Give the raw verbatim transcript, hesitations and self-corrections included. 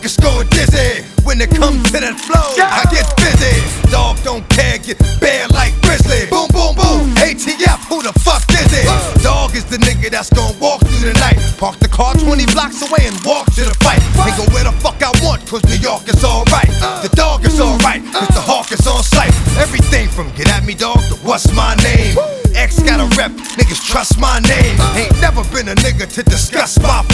Pockets going dizzy when it comes to that flow. I get busy. Dog don't care, get bare like Grizzly. Boom, boom, boom. A T F, who the fuck is it? Dog is the nigga that's gonna walk through the night. Park the car twenty blocks away and walk to the fight. And go where the fuck I want, cause New York is alright. The dog is alright, cause the hawk is on sight. Everything from get at me dog to what's my name. X got a rep, niggas trust my name. Ain't never been a nigga to discuss my